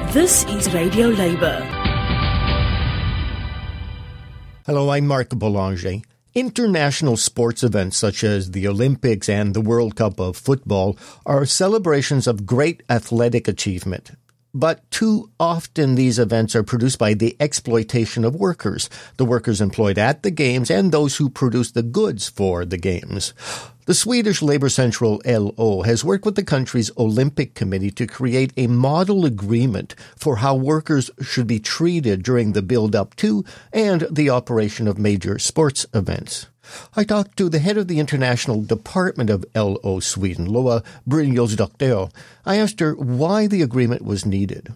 This is Radio Labour. Hello, I'm Marc Boulanger. International sports events such as the Olympics and the World Cup of football are celebrations of great athletic achievement. But too often these events are produced by the exploitation of workers, the workers employed at the games and those who produce the goods for the games. The Swedish Labour Central LO has worked with the country's Olympic Committee to create a model agreement for how workers should be treated during the build-up to and the operation of major sports events. I talked to the head of the International Department of LO Sweden, Loa Brynjolfsdottir. I asked her why the agreement was needed.